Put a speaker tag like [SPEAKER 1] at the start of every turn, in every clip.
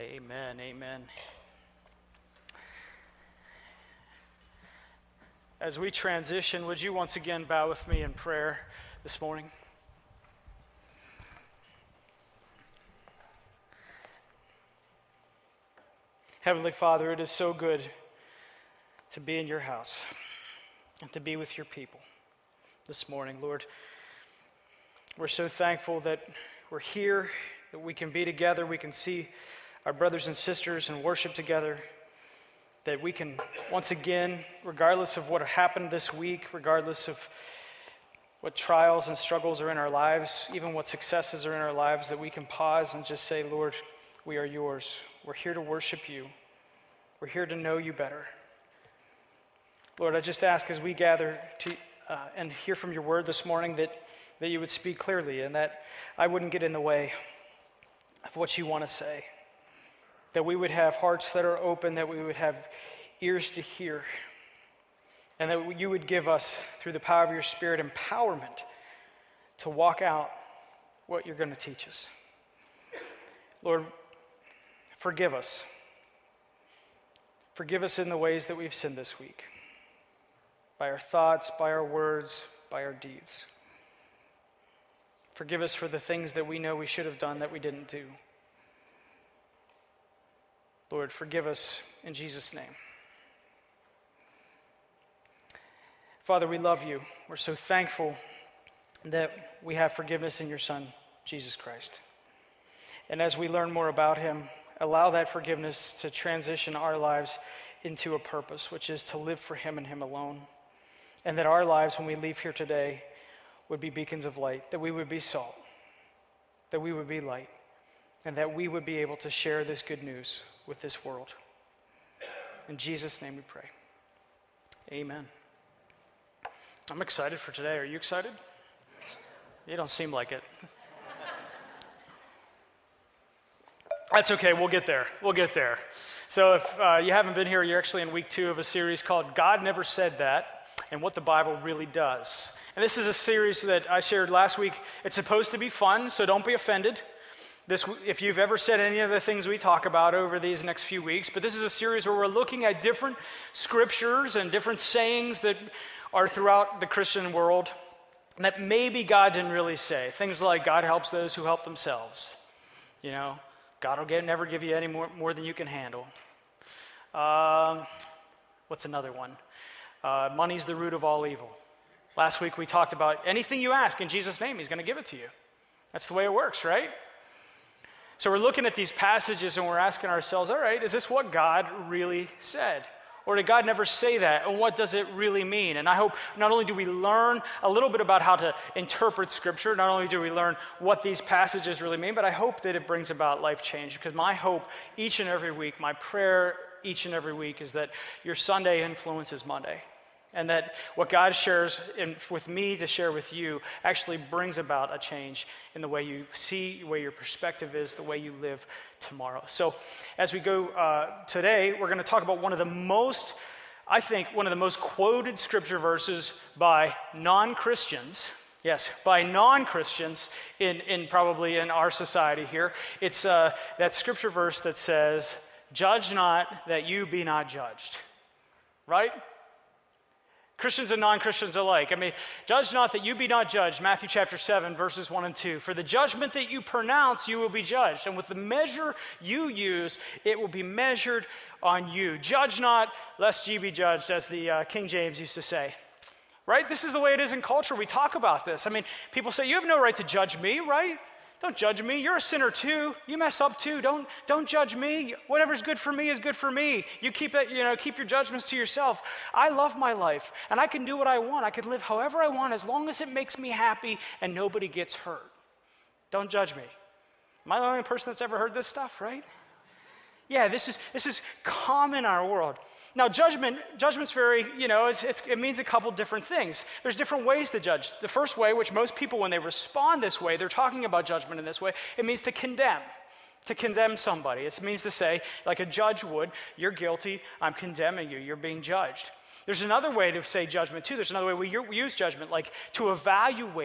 [SPEAKER 1] Amen, amen. As we transition, would you once again bow with me in prayer this morning? Heavenly Father, it is so good to be in your house and to be with your people this morning, Lord. We're so thankful that we're here, that we can be together, we can see our brothers and sisters and worship together, that we can once again, regardless of what happened this week, regardless of what trials and struggles are in our lives, even what successes are in our lives, that we can pause and just say, Lord, we are yours. We're here to worship you. We're here to know you better. Lord, I just ask as we gather to and hear from your word this morning that you would speak clearly and that I wouldn't get in the way of what you want to say. That we would have hearts that are open, that we would have ears to hear, and that you would give us, through the power of your Spirit, empowerment to walk out what you're going to teach us. Lord, forgive us. Forgive us in the ways that we've sinned this week, by our thoughts, by our words, by our deeds. Forgive us for the things that we know we should have done that we didn't do. Lord, forgive us in Jesus' name. Father, we love you. We're so thankful that we have forgiveness in your Son, Jesus Christ. And as we learn more about him, allow that forgiveness to transition our lives into a purpose, which is to live for him and him alone. And that our lives, when we leave here today, would be beacons of light, that we would be salt, that we would be light, and that we would be able to share this good news with this world. In Jesus' name we pray. Amen. I'm excited for today. Are you excited? You don't seem like it. That's okay, we'll get there. We'll get there. So if you haven't been here, you're actually in week 2 of a series called God Never Said That, and what the Bible really does. And this is a series that I shared last week. It's supposed to be fun, so don't be offended. If you've ever said any of the things we talk about over these next few weeks, but this is a series where we're looking at different scriptures and different sayings that are throughout the Christian world that maybe God didn't really say. Things like God helps those who help themselves. You know, God will never give you any more than you can handle. What's another one? Money's the root of all evil. Last week we talked about anything you ask in Jesus' name, he's going to give it to you. That's the way it works, right? So we're looking at these passages and we're asking ourselves, all right, is this what God really said? Or did God never say that? And what does it really mean? And I hope not only do we learn a little bit about how to interpret Scripture, not only do we learn what these passages really mean, but I hope that it brings about life change. Because my hope each and every week, my prayer each and every week is that your Sunday influences Monday. And that what God shares with me to share with you actually brings about a change in the way you see, the way your perspective is, the way you live tomorrow. So as we go today, we're going to talk about one of the most quoted scripture verses by non-Christians. Yes, by non-Christians in probably in our society here. It's that scripture verse that says, "Judge not that you be not judged." Right? Christians and non-Christians alike. I mean, judge not that you be not judged, Matthew chapter 7, verses 1 and 2. For the judgment that you pronounce, you will be judged. And with the measure you use, it will be measured on you. Judge not, lest ye be judged, as the King James used to say. Right? This is the way it is in culture. We talk about this. I mean, people say, you have no right to judge me, right? Don't judge me. You're a sinner too. You mess up too. Don't judge me. Whatever's good for me is good for me. You keep your judgments to yourself. I love my life, and I can do what I want. I can live however I want as long as it makes me happy and nobody gets hurt. Don't judge me. Am I the only person that's ever heard this stuff, right? Yeah, this is common in our world. Now, judgment's very, it means a couple different things. There's different ways to judge. The first way, which most people, when they respond this way, they're talking about judgment in this way, it means to condemn somebody. It means to say, like a judge would, you're guilty, I'm condemning you, you're being judged. There's another way to say judgment too. There's another way we use judgment, like to evaluate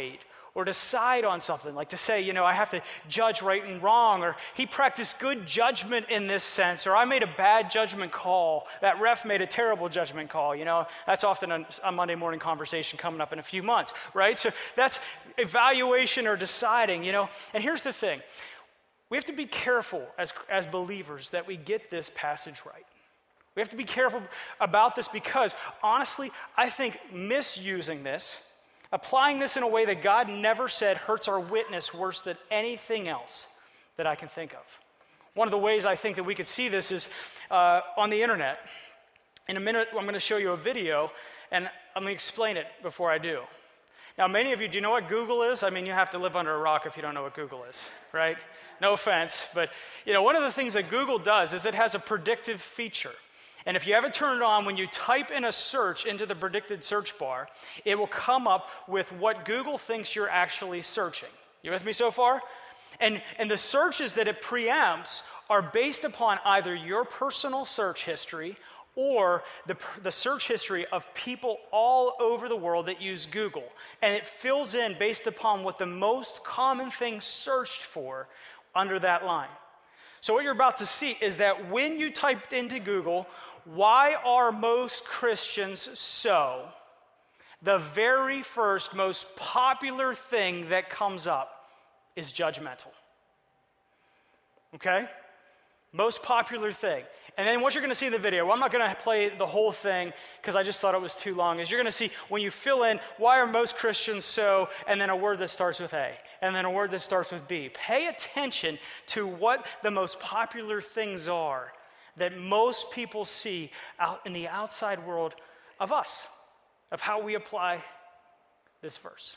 [SPEAKER 1] or decide on something, like to say, I have to judge right and wrong, or he practiced good judgment in this sense, or I made a bad judgment call. That ref made a terrible judgment call. That's often a Monday morning conversation coming up in a few months, right? So that's evaluation or deciding, And here's the thing. We have to be careful as believers that we get this passage right. We have to be careful about this because, honestly, I think misusing this, applying this in a way that God never said hurts our witness worse than anything else that I can think of. One of the ways I think that we could see this is on the internet. In a minute, I'm going to show you a video, and I'm going to explain it before I do. Now, many of you, do you know what Google is? I mean, you have to live under a rock if you don't know what Google is, right? No offense, but one of the things that Google does is it has a predictive feature. And if you have it turned on, when you type in a search into the predicted search bar, it will come up with what Google thinks you're actually searching. You with me so far? And the searches that it preempts are based upon either your personal search history or the search history of people all over the world that use Google. And it fills in based upon what the most common thing searched for under that line. So what you're about to see is that when you typed into Google, why are most Christians so? The very first, most popular thing that comes up is judgmental. Okay? Most popular thing. And then what you're going to see in the video, well, I'm not going to play the whole thing because I just thought it was too long, is you're going to see when you fill in, why are most Christians so, and then a word that starts with A, and then a word that starts with B. Pay attention to what the most popular things are that most people see out in the outside world of us, of how we apply this verse.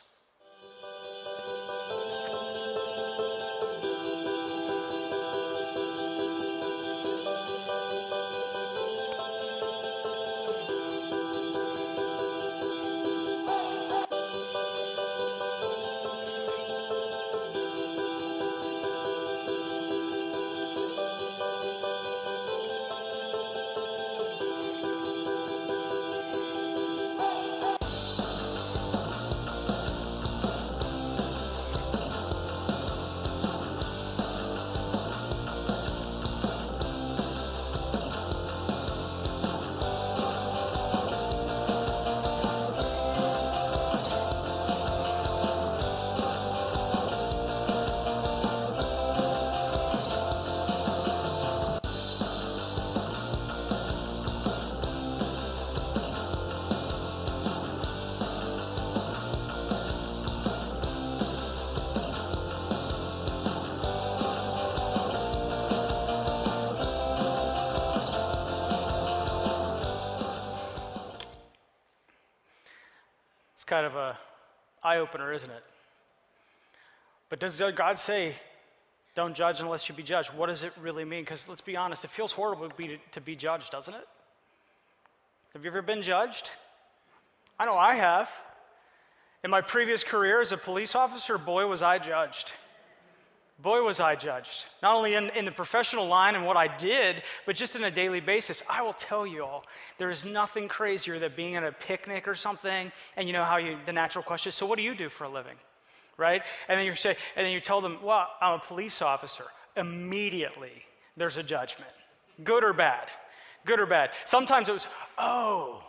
[SPEAKER 1] Kind of a eye-opener, isn't it? But does God say, don't judge unless you be judged? What does it really mean? Because let's be honest, it feels horrible to be judged, doesn't it? Have you ever been judged? I know I have. In my previous career as a police officer, boy, was I judged. Boy, was I judged. Not only in the professional line and what I did, but just on a daily basis. I will tell you all, there is nothing crazier than being at a picnic or something, and you know how the natural question is, so what do you do for a living? Right? And then you tell them, well, I'm a police officer. Immediately, there's a judgment. Good or bad? Good or bad? Sometimes it was, oh.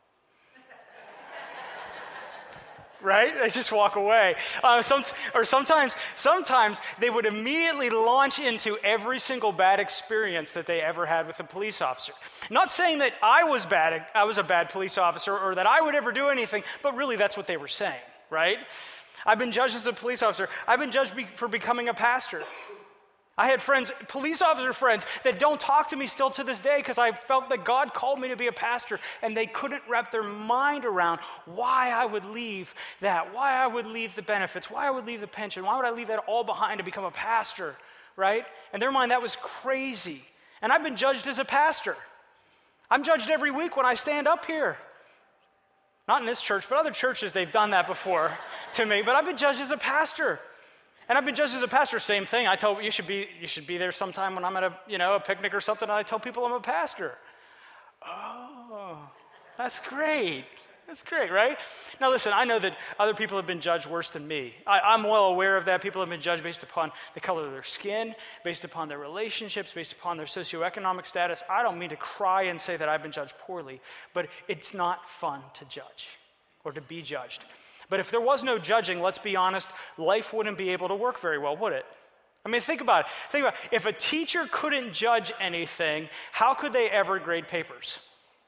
[SPEAKER 1] Right? They just walk away. Sometimes they would immediately launch into every single bad experience that they ever had with a police officer. Not saying that I was a bad police officer or that I would ever do anything, but really that's what they were saying, right? I've been judged as a police officer. I've been judged for becoming a pastor. I had friends, police officer friends, that don't talk to me still to this day because I felt that God called me to be a pastor, and they couldn't wrap their mind around why I would leave that, why I would leave the benefits, why I would leave the pension, why would I leave that all behind to become a pastor, right? In their mind, that was crazy. And I've been judged as a pastor. I'm judged every week when I stand up here. Not in this church, but other churches, they've done that before to me, but I've been judged as a pastor. And I've been judged as a pastor, same thing. I tell you should be there sometime when I'm at a picnic or something, and I tell people I'm a pastor. Oh, that's great. That's great, right? Now listen, I know that other people have been judged worse than me. I'm well aware of that. People have been judged based upon the color of their skin, based upon their relationships, based upon their socioeconomic status. I don't mean to cry and say that I've been judged poorly, but it's not fun to judge or to be judged. But if there was no judging, let's be honest, life wouldn't be able to work very well, would it? I mean, think about it. If a teacher couldn't judge anything, how could they ever grade papers?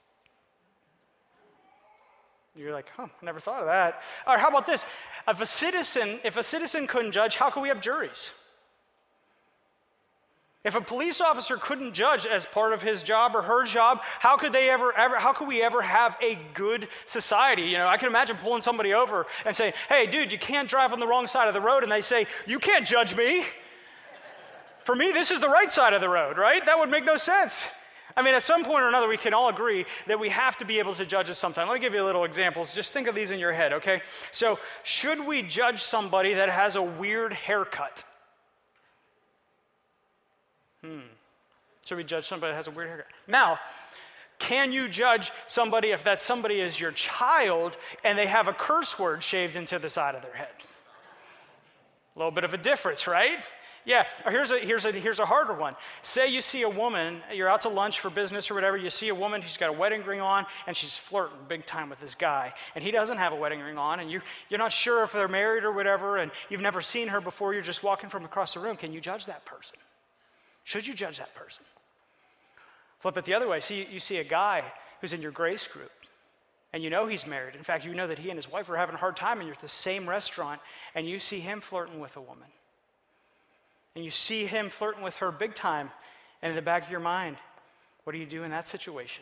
[SPEAKER 1] You're like, I never thought of that. All right, how about this? If a citizen couldn't judge, how could we have juries? If a police officer couldn't judge as part of his job or her job, how could we ever have a good society? I can imagine pulling somebody over and saying, hey, dude, you can't drive on the wrong side of the road. And they say, you can't judge me. For me, this is the right side of the road, right? That would make no sense. I mean, at some point or another, we can all agree that we have to be able to judge us sometime. Let me give you a little examples. Just think of these in your head, okay? So, should we judge somebody that has a weird haircut? Should we judge somebody that has a weird haircut? Now, can you judge somebody if that somebody is your child and they have a curse word shaved into the side of their head? A little bit of a difference, right? Yeah, here's a harder one. Say you see a woman, you're out to lunch for business or whatever, you see a woman who's got a wedding ring on, and she's flirting big time with this guy, and he doesn't have a wedding ring on, and you're not sure if they're married or whatever, and you've never seen her before, you're just walking from across the room. Can you judge that person? Should you judge that person? Flip it the other way. You see a guy who's in your grace group, and you know he's married. In fact, you know that he and his wife are having a hard time, and you're at the same restaurant, and you see him flirting with a woman. And you see him flirting with her big time, and in the back of your mind, what do you do in that situation?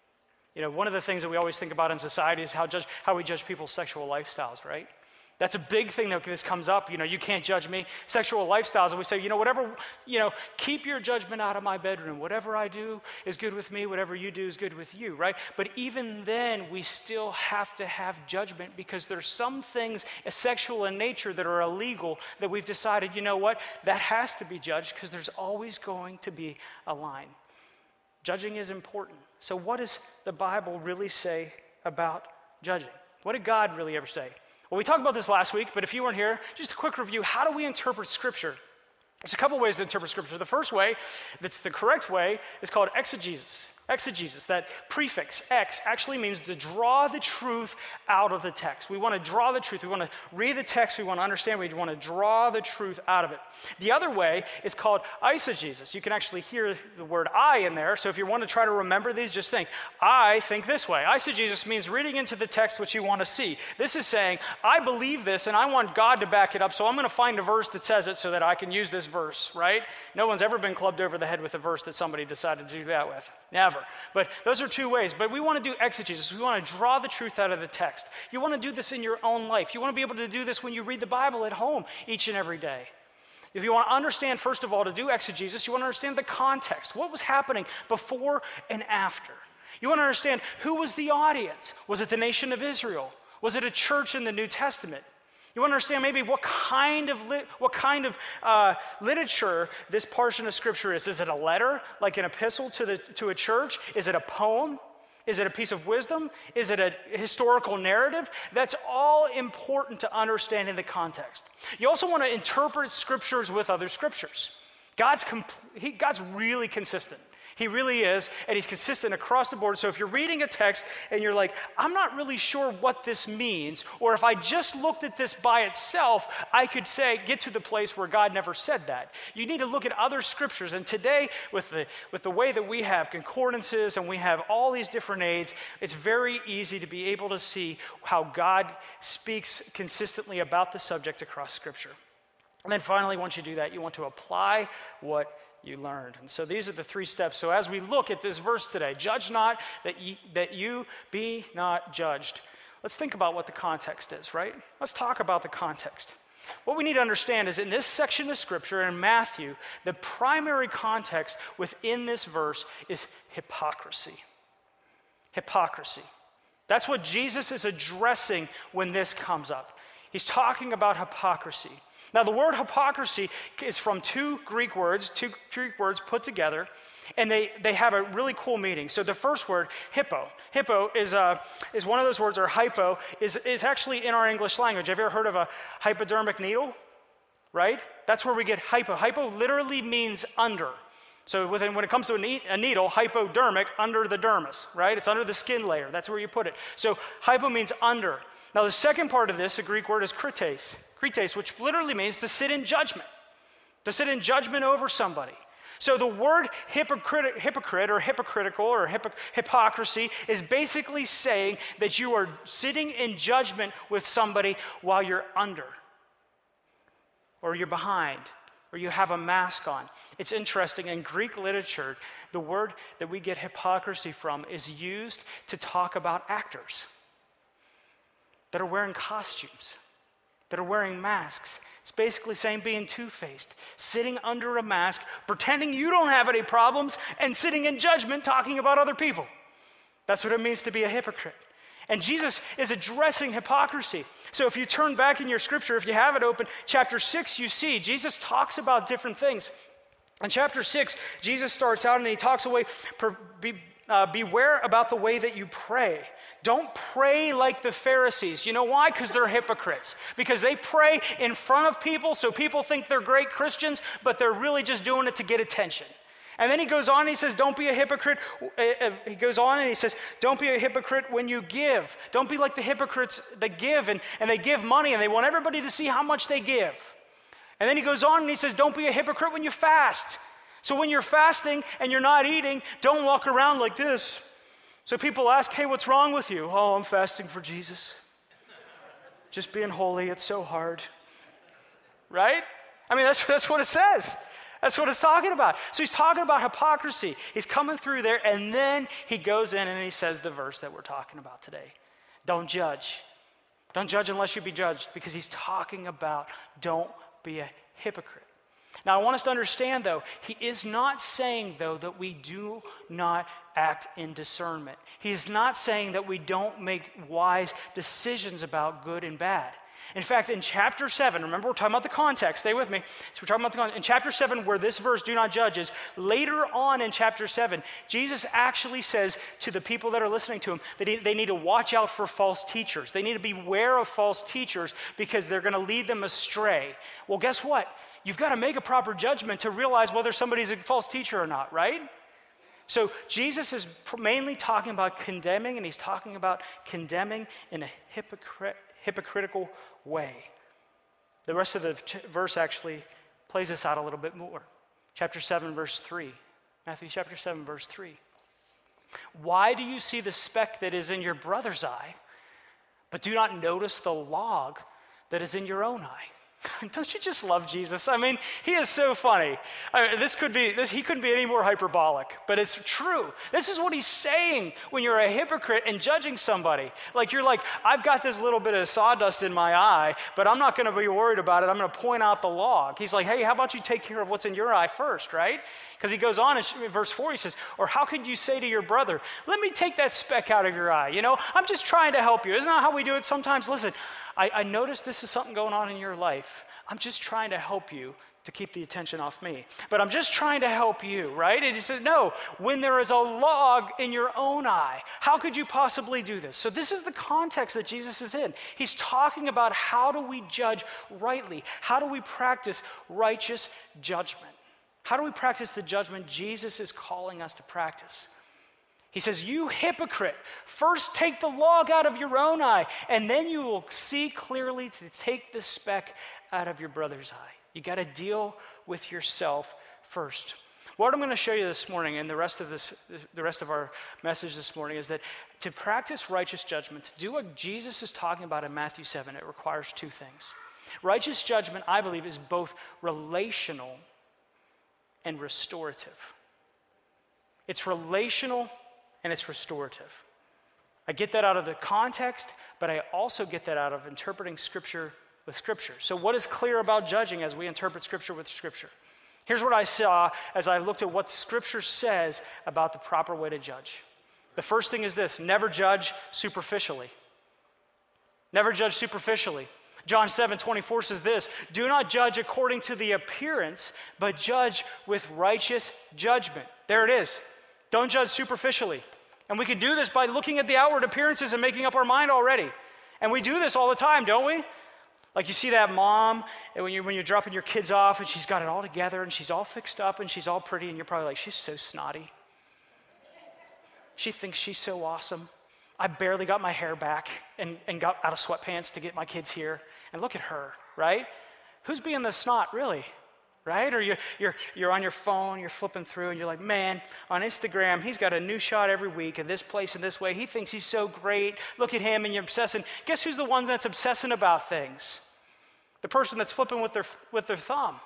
[SPEAKER 1] One of the things that we always think about in society is how we judge people's sexual lifestyles, right? That's a big thing that this comes up. You can't judge me. Sexual lifestyles, and we say, whatever, keep your judgment out of my bedroom. Whatever I do is good with me. Whatever you do is good with you, right? But even then, we still have to have judgment because there's some things sexual in nature that are illegal that we've decided, that has to be judged because there's always going to be a line. Judging is important. So what does the Bible really say about judging? What did God really ever say? Well, we talked about this last week, but if you weren't here, just a quick review. How do we interpret Scripture? There's a couple ways to interpret Scripture. The first way, that's the correct way, is called exegesis. Exegesis, that prefix, ex, actually means to draw the truth out of the text. We want to draw the truth. We want to read the text. We want to understand. We want to draw the truth out of it. The other way is called eisegesis. You can actually hear the word I in there. So if you want to try to remember these, just think, I think this way. Eisegesis means reading into the text what you want to see. This is saying, I believe this and I want God to back it up, so I'm going to find a verse that says it so that I can use this verse, right? No one's ever been clubbed over the head with a verse that somebody decided to do that with. Never. But those are two ways. But we want to do exegesis. We want to draw the truth out of the text. You want to do this in your own life. You want to be able to do this when you read the Bible at home each and every day. If you want to understand, first of all, to do exegesis, you want to understand the context. What was happening before and after? You want to understand who was the audience. Was it the nation of Israel? Was it a church in the New Testament? You want to understand maybe what kind of literature this portion of Scripture is. Is it a letter, like an epistle to a church? Is it a poem? Is it a piece of wisdom? Is it a historical narrative? That's all important to understanding the context. You also want to interpret Scriptures with other Scriptures. God's really consistent. He really is, and he's consistent across the board. So if you're reading a text and you're like, I'm not really sure what this means, or if I just looked at this by itself, I could get to the place where God never said that. You need to look at other scriptures. And today, with the way that we have concordances and we have all these different aids, it's very easy to be able to see how God speaks consistently about the subject across Scripture. And then finally, once you do that, you want to apply what you learned. And so these are the three steps. So as we look at this verse today, judge not that you be not judged. Let's think about what the context is, right? Let's talk about the context. What we need to understand is in this section of Scripture in Matthew, the primary context within this verse is hypocrisy. Hypocrisy. That's what Jesus is addressing when this comes up. He's talking about hypocrisy. Now, the word hypocrisy is from two Greek words put together, and they have a really cool meaning. So the first word, hippo. Hippo is one of those words, or hypo, is actually in our English language. Have you ever heard of a hypodermic needle? Right? That's where we get hypo. Hypo literally means under. So when it comes to a needle, hypodermic, under the dermis, right? It's under the skin layer. That's where you put it. So hypo means under. Now, the second part of this, the Greek word, is krites. Krites, which literally means to sit in judgment. To sit in judgment over somebody. So the word hypocrite or hypocritical or hypocrisy is basically saying that you are sitting in judgment with somebody while you're under, or you're behind, or you have a mask on. It's interesting, in Greek literature, the word that we get hypocrisy from is used to talk about actors that are wearing costumes, that are wearing masks. It's basically saying being two-faced, sitting under a mask, pretending you don't have any problems, and sitting in judgment talking about other people. That's what it means to be a hypocrite. And Jesus is addressing hypocrisy. So if you turn back in your scripture, if you have it open, chapter 6, you see Jesus talks about different things. In chapter 6, Jesus starts out and he talks away, beware about the way that you pray. Don't pray like the Pharisees. You know why? Because they're hypocrites. Because they pray in front of people so people think they're great Christians, but they're really just doing it to get attention. And then he goes on and he says, don't be a hypocrite. He goes on and he says, don't be a hypocrite when you give. Don't be like the hypocrites that give and they give money and they want everybody to see how much they give. And then he goes on and he says, don't be a hypocrite when you fast. So when you're fasting and you're not eating, don't walk around like this. So people ask, hey, what's wrong with you? Oh, I'm fasting for Jesus. Just being holy, it's so hard. Right? I mean, that's what it says. That's what it's talking about. So he's talking about hypocrisy. He's coming through there, and then he goes in and he says the verse that we're talking about today. Don't judge. Don't judge unless you be judged, because he's talking about don't be a hypocrite. Now, I want us to understand, though, he is not saying, though, that we do not act in discernment. He is not saying that we don't make wise decisions about good and bad. In fact, in chapter 7, remember we're talking about the context, stay with me. So we're talking about the context. In chapter 7, where this verse, do not judge, is later on in chapter 7, Jesus actually says to the people that are listening to him that they need to watch out for false teachers. They need to beware of false teachers because they're going to lead them astray. Well, guess what? You've got to make a proper judgment to realize whether somebody's a false teacher or not, right? So Jesus is mainly talking about condemning, and he's talking about condemning in a hypocritical way. The rest of the verse actually plays this out a little bit more. Chapter 7, verse 3. Matthew chapter 7, verse 3. Why do you see the speck that is in your brother's eye, but do not notice the log that is in your own eye? Don't you just love Jesus? I mean, he is so funny. I mean, he couldn't be any more hyperbolic, but it's true. This is what he's saying when you're a hypocrite and judging somebody. Like, you're like, I've got this little bit of sawdust in my eye, but I'm not going to be worried about it. I'm going to point out the log. He's like, hey, how about you take care of what's in your eye first, right? Because he goes on in verse 4, he says, or how could you say to your brother, let me take that speck out of your eye? You know, I'm just trying to help you. Isn't that how we do it sometimes? Listen, I notice this is something going on in your life. I'm just trying to help you to keep the attention off me. But I'm just trying to help you, right? And he says, no, when there is a log in your own eye, how could you possibly do this? So this is the context that Jesus is in. He's talking about how do we judge rightly? How do we practice righteous judgment? How do we practice the judgment Jesus is calling us to practice? He says, you hypocrite, first take the log out of your own eye, and then you will see clearly to take the speck out of your brother's eye. You got to deal with yourself first. What I'm going to show you this morning and the rest of our message this morning is that to practice righteous judgment, to do what Jesus is talking about in Matthew 7, it requires two things. Righteous judgment, I believe, is both relational and restorative. It's relational and it's restorative. I get that out of the context, but I also get that out of interpreting Scripture with Scripture. So what is clear about judging as we interpret Scripture with Scripture? Here's what I saw as I looked at what Scripture says about the proper way to judge. The first thing is this: never judge superficially. Never judge superficially. John 7:24 says this, "Do not judge according to the appearance, but judge with righteous judgment." There it is. Don't judge superficially. And we can do this by looking at the outward appearances and making up our mind already. And we do this all the time, don't we? Like you see that mom, and when you're dropping your kids off, and she's got it all together, and she's all fixed up, and she's all pretty, and you're probably like, she's so snotty. She thinks she's so awesome. I barely got my hair back and got out of sweatpants to get my kids here. And look at her, right? Who's being the snot, really? Right? Or you're on your phone, you're flipping through, and you're like, man, on Instagram, he's got a new shot every week of this place and this way. He thinks he's so great. Look at him, and you're obsessing. Guess who's the one that's obsessing about things? The person that's flipping with their thumb.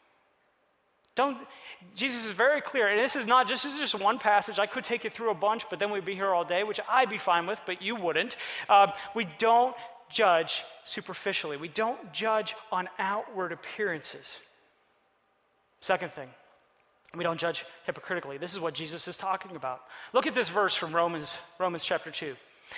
[SPEAKER 1] Jesus is very clear, and this is just one passage. I could take you through a bunch, but then we'd be here all day, which I'd be fine with, but you wouldn't. We don't judge superficially. We don't judge on outward appearances. Second thing, we don't judge hypocritically. This is what Jesus is talking about. Look at this verse from Romans chapter 2.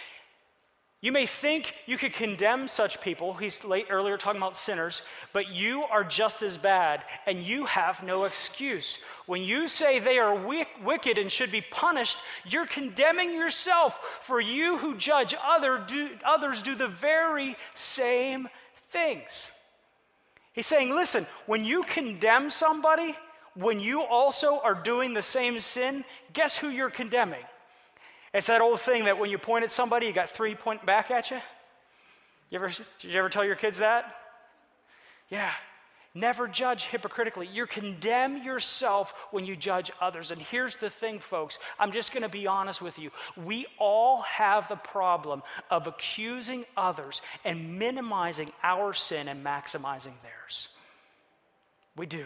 [SPEAKER 1] You may think you could condemn such people. He's earlier talking about sinners, but you are just as bad, and you have no excuse. When you say they are wicked and should be punished, you're condemning yourself, for you who judge others do the very same things. He's saying, listen, when you condemn somebody, when you also are doing the same sin, guess who you're condemning? It's that old thing that when you point at somebody, you got three pointing back at you. Did you ever tell your kids that? Yeah. Never judge hypocritically. You condemn yourself when you judge others. And here's the thing, folks. I'm just going to be honest with you. We all have the problem of accusing others and minimizing our sin and maximizing theirs. We do.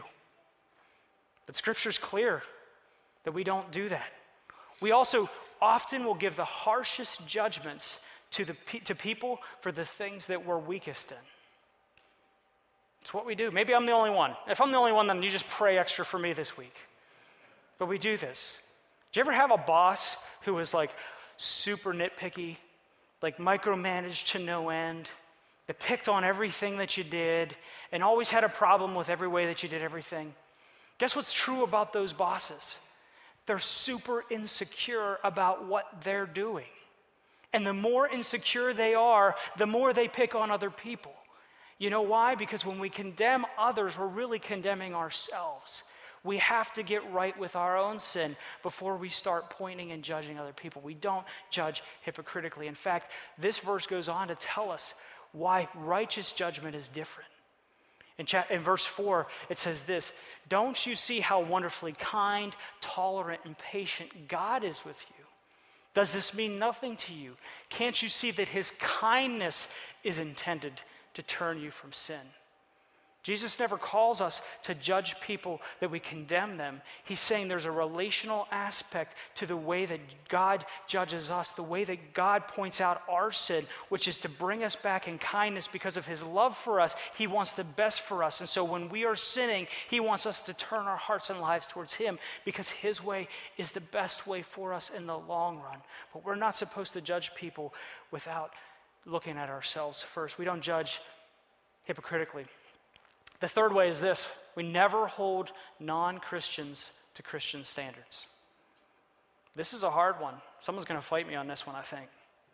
[SPEAKER 1] But Scripture's clear that we don't do that. We also often will give the harshest judgments to people for the things that we're weakest in. It's what we do. Maybe I'm the only one. If I'm the only one, then you just pray extra for me this week. But we do this. Do you ever have a boss who was like super nitpicky, like micromanaged to no end, that picked on everything that you did and always had a problem with every way that you did everything? Guess what's true about those bosses? They're super insecure about what they're doing. And the more insecure they are, the more they pick on other people. You know why? Because when we condemn others, we're really condemning ourselves. We have to get right with our own sin before we start pointing and judging other people. We don't judge hypocritically. In fact, this verse goes on to tell us why righteous judgment is different. In verse 4, it says this, "Don't you see how wonderfully kind, tolerant, and patient God is with you? Does this mean nothing to you? Can't you see that his kindness is intended to turn you from sin?" Jesus never calls us to judge people that we condemn them. He's saying there's a relational aspect to the way that God judges us, the way that God points out our sin, which is to bring us back in kindness because of his love for us. He wants the best for us. And so when we are sinning, he wants us to turn our hearts and lives towards him because his way is the best way for us in the long run. But we're not supposed to judge people without looking at ourselves first. We don't judge hypocritically. The third way is this: we never hold non-Christians to Christian standards. This is a hard one. Someone's going to fight me on this one, I think.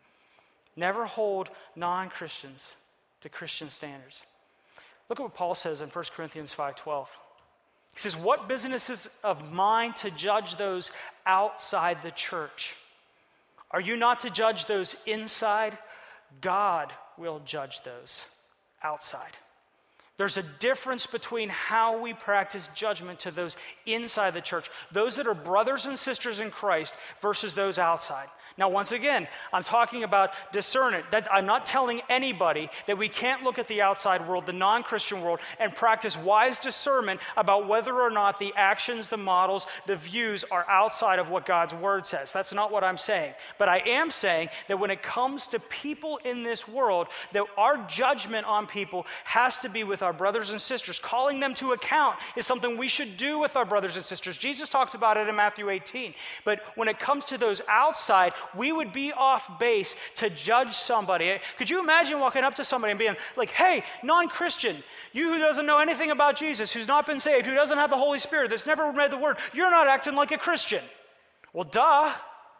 [SPEAKER 1] Never hold non-Christians to Christian standards. Look at what Paul says in 1 Corinthians 5:12. He says, "What business is of mine to judge those outside the church? Are you not to judge those inside? God will judge those outside." There's a difference between how we practice judgment to those inside the church, those that are brothers and sisters in Christ, versus those outside. Now, once again, I'm talking about discernment. I'm not telling anybody that we can't look at the outside world, the non-Christian world, and practice wise discernment about whether or not the actions, the models, the views are outside of what God's word says. That's not what I'm saying. But I am saying that when it comes to people in this world, that our judgment on people has to be with our brothers and sisters, calling them to account, is something we should do with our brothers and sisters. Jesus talks about it in Matthew 18. But when it comes to those outside, we would be off base to judge somebody. Could you imagine walking up to somebody and being like, hey, non-Christian, you who doesn't know anything about Jesus, who's not been saved, who doesn't have the Holy Spirit, that's never read the Word, you're not acting like a Christian. Well, duh.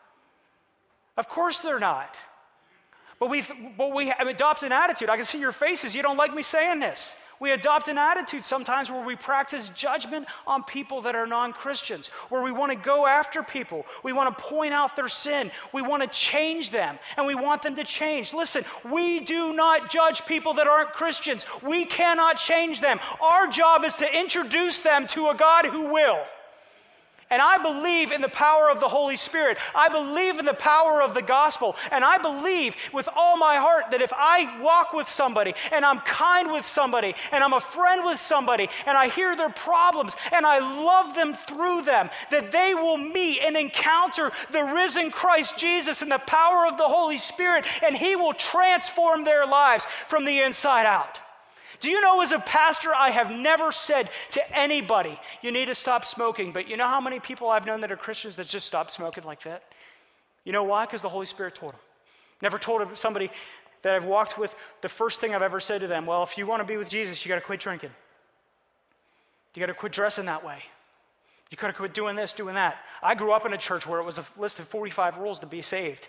[SPEAKER 1] Of course they're not. But we adopt an attitude. I can see your faces. You don't like me saying this. We adopt an attitude sometimes where we practice judgment on people that are non-Christians, where we want to go after people. We want to point out their sin. We want to change them, and we want them to change. Listen, we do not judge people that aren't Christians. We cannot change them. Our job is to introduce them to a God who will. And I believe in the power of the Holy Spirit. I believe in the power of the gospel. And I believe with all my heart that if I walk with somebody and I'm kind with somebody and I'm a friend with somebody and I hear their problems and I love them through them, that they will meet and encounter the risen Christ Jesus and the power of the Holy Spirit, and he will transform their lives from the inside out. Do you know, as a pastor, I have never said to anybody, you need to stop smoking. But you know how many people I've known that are Christians that just stopped smoking like that? You know why? Because the Holy Spirit told them. Never told somebody that I've walked with, the first thing I've ever said to them, well, if you want to be with Jesus, you got to quit drinking. You got to quit dressing that way. You got to quit doing this, doing that. I grew up in a church where it was a list of 45 rules to be saved.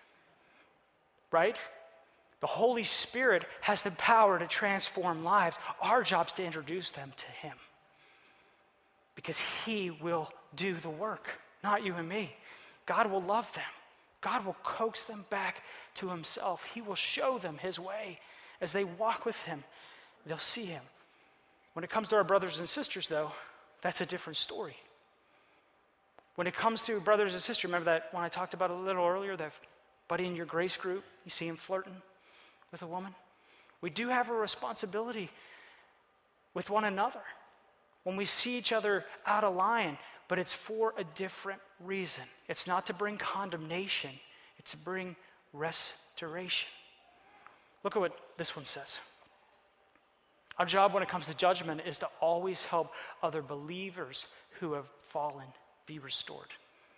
[SPEAKER 1] Right? The Holy Spirit has the power to transform lives. Our job's to introduce them to him, because he will do the work, not you and me. God will love them. God will coax them back to himself. He will show them his way. As they walk with him, they'll see him. When it comes to our brothers and sisters, though, that's a different story. When it comes to brothers and sisters, remember that when I talked about it a little earlier, that buddy in your grace group, you see him flirting with a woman? We do have a responsibility with one another when we see each other out of line, but it's for a different reason. It's not to bring condemnation, it's to bring restoration. Look at what this one says. Our job when it comes to judgment is to always help other believers who have fallen be restored.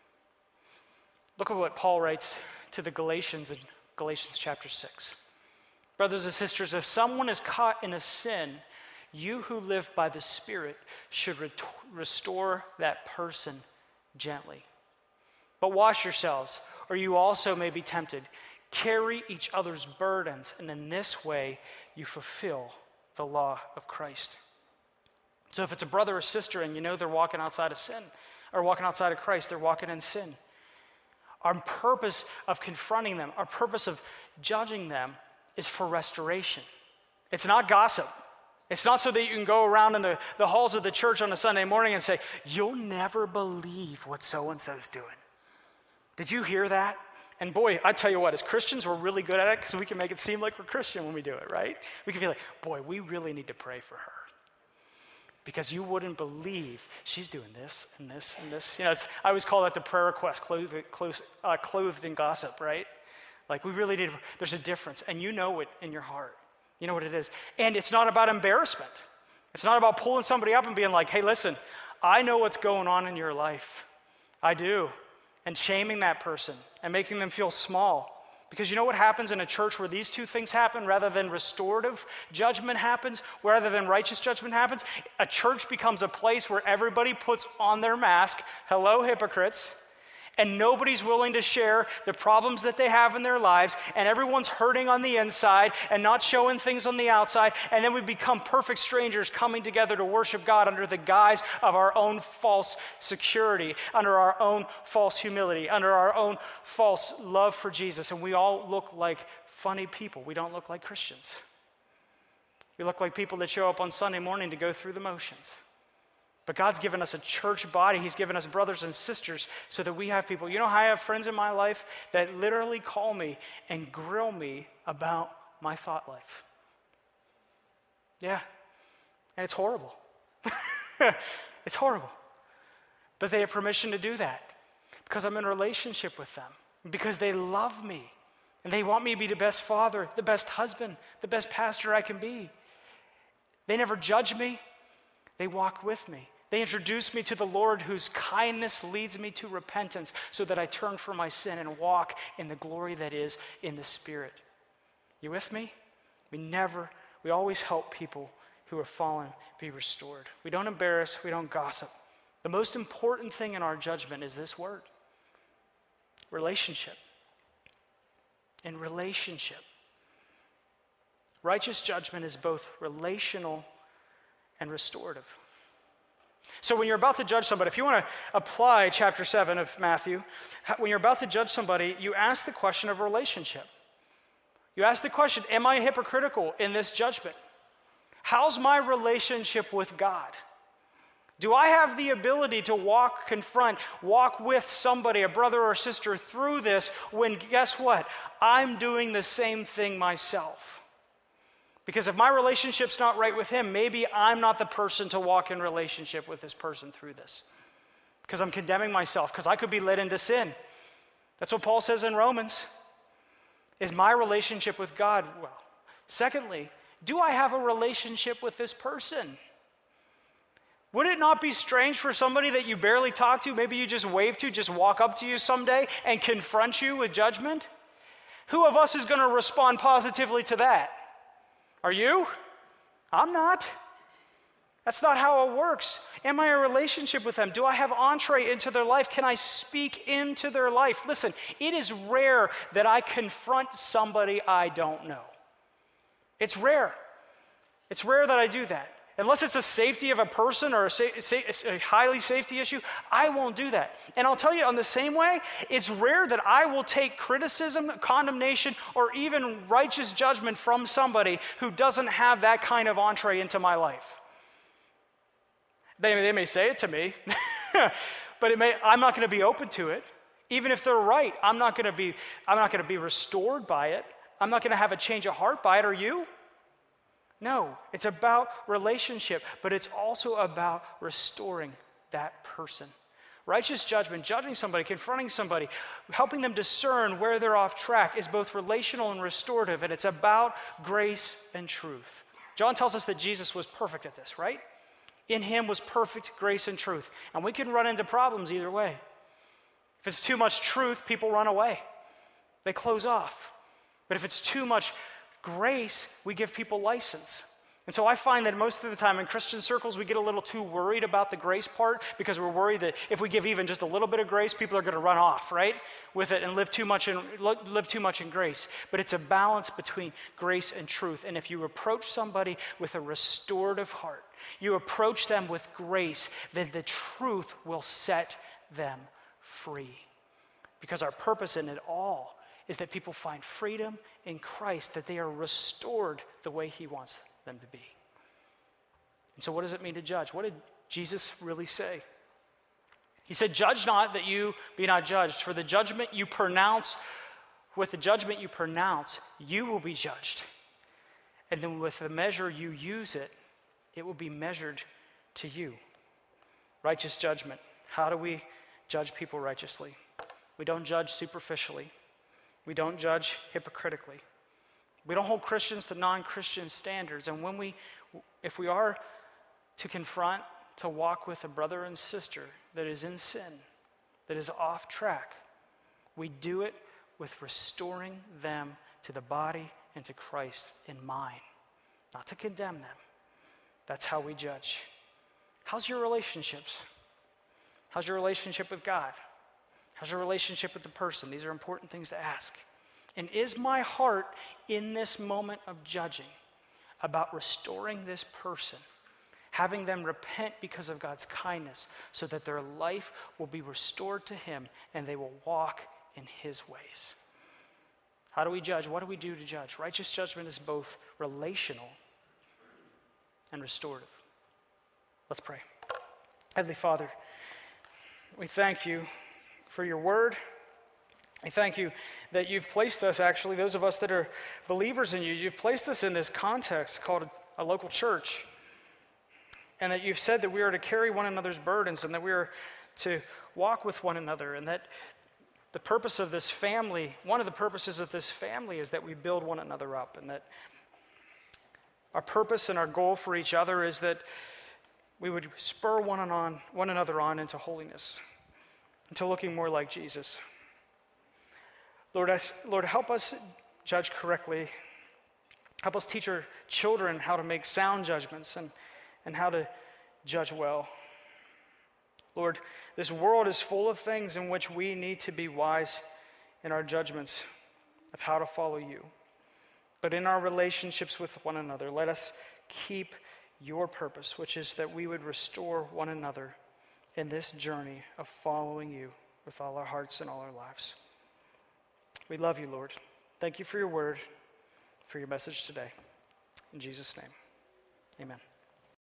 [SPEAKER 1] Look at what Paul writes to the Galatians in Galatians chapter 6. Brothers and sisters, if someone is caught in a sin, you who live by the Spirit should restore that person gently. But wash yourselves, or you also may be tempted. Carry each other's burdens, and in this way you fulfill the law of Christ. So if it's a brother or sister and you know they're walking outside of sin, or walking outside of Christ, they're walking in sin, our purpose of confronting them, our purpose of judging them is for restoration. It's not gossip. It's not so that you can go around in the halls of the church on a Sunday morning and say, you'll never believe what so-and-so's doing. Did you hear that? And boy, I tell you what, as Christians, we're really good at it because we can make it seem like we're Christian when we do it, right? We can feel like, boy, we really need to pray for her, because you wouldn't believe she's doing this and this and this. You know, I always call that the prayer request, clothed in gossip, right? Like, we really need, there's a difference, and you know it in your heart. You know what it is. And it's not about embarrassment. It's not about pulling somebody up and being like, hey, listen, I know what's going on in your life. I do. And shaming that person and making them feel small. Because you know what happens in a church where these two things happen, rather than restorative judgment happens, rather than righteous judgment happens? A church becomes a place where everybody puts on their mask, hello, hypocrites, and nobody's willing to share the problems that they have in their lives, and everyone's hurting on the inside and not showing things on the outside, and then we become perfect strangers coming together to worship God under the guise of our own false security, under our own false humility, under our own false love for Jesus, and we all look like funny people. We don't look like Christians. We look like people that show up on Sunday morning to go through the motions. But God's given us a church body. He's given us brothers and sisters so that we have people. You know, I have friends in my life that literally call me and grill me about my thought life. Yeah. And it's horrible. It's horrible. But they have permission to do that because I'm in a relationship with them, because they love me, and they want me to be the best father, the best husband, the best pastor I can be. They never judge me. They walk with me. They introduce me to the Lord whose kindness leads me to repentance so that I turn from my sin and walk in the glory that is in the Spirit. You with me? We always help people who are fallen be restored. We don't embarrass, we don't gossip. The most important thing in our judgment is this word: relationship. In relationship. Righteous judgment is both relational and restorative. So when you're about to judge somebody, if you want to apply chapter 7 of Matthew, when you're about to judge somebody, you ask the question of relationship. You ask the question, am I hypocritical in this judgment? How's my relationship with God? Do I have the ability to walk with somebody, a brother or sister, through this when, guess what? I'm doing the same thing myself. Because if my relationship's not right with him, maybe I'm not the person to walk in relationship with this person through this. Because I'm condemning myself, because I could be led into sin. That's what Paul says in Romans. Is my relationship with God well? Secondly, do I have a relationship with this person? Would it not be strange for somebody that you barely talk to, maybe you just wave to, just walk up to you someday and confront you with judgment? Who of us is going to respond positively to that? Are you? I'm not. That's not how it works. Am I in a relationship with them? Do I have entree into their life? Can I speak into their life? Listen, it is rare that I confront somebody I don't know. It's rare. It's rare that I do that. Unless it's a safety of a person or a highly safety issue, I won't do that. And I'll tell you, on the same way, it's rare that I will take criticism, condemnation, or even righteous judgment from somebody who doesn't have that kind of entree into my life. They may say it to me, but I'm not going to be open to it. Even if they're right, I'm not going to be restored by it. I'm not going to have a change of heart by it. Are you? No, it's about relationship, but it's also about restoring that person. Righteous judgment, judging somebody, confronting somebody, helping them discern where they're off track is both relational and restorative, and it's about grace and truth. John tells us that Jesus was perfect at this, right? In him was perfect grace and truth. And we can run into problems either way. If it's too much truth, people run away. They close off. But if it's too much grace, we give people license. And so I find that most of the time in Christian circles, we get a little too worried about the grace part because we're worried that if we give even just a little bit of grace, people are going to run off, right, with it and live too much in grace. But it's a balance between grace and truth. And if you approach somebody with a restorative heart, you approach them with grace, then the truth will set them free. Because our purpose in it all is that people find freedom in Christ, that they are restored the way he wants them to be. And so what does it mean to judge? What did Jesus really say? He said, "Judge not that you be not judged, for the judgment you pronounce, with the judgment you pronounce, you will be judged. And then with the measure you use it will be measured to you." Righteous judgment. How do we judge people righteously? We don't judge superficially. We don't judge hypocritically. We don't hold Christians to non-Christian standards. And if we are to confront, to walk with a brother and sister that is in sin, that is off track, we do it with restoring them to the body and to Christ in mind, not to condemn them. That's how we judge. How's your relationships? How's your relationship with God? How's your relationship with the person? These are important things to ask. And is my heart in this moment of judging about restoring this person, having them repent because of God's kindness so that their life will be restored to him and they will walk in his ways? How do we judge? What do we do to judge? Righteous judgment is both relational and restorative. Let's pray. Heavenly Father, we thank you for your word. I thank you that you've placed us, actually, those of us that are believers in you, you've placed us in this context called a local church. And that you've said that we are to carry one another's burdens and that we are to walk with one another. And that the purpose of this family, one of the purposes of this family is that we build one another up. And that Our purpose and our goal for each other is that we would spur one another on into holiness, into looking more like Jesus. Lord, help us judge correctly. Help us teach our children how to make sound judgments and how to judge well. Lord, this world is full of things in which we need to be wise in our judgments of how to follow you. But in our relationships with one another, let us keep your purpose, which is that we would restore one another in this journey of following you with all our hearts and all our lives. We love you, Lord. Thank you for your word, for your message today. In Jesus' name, amen.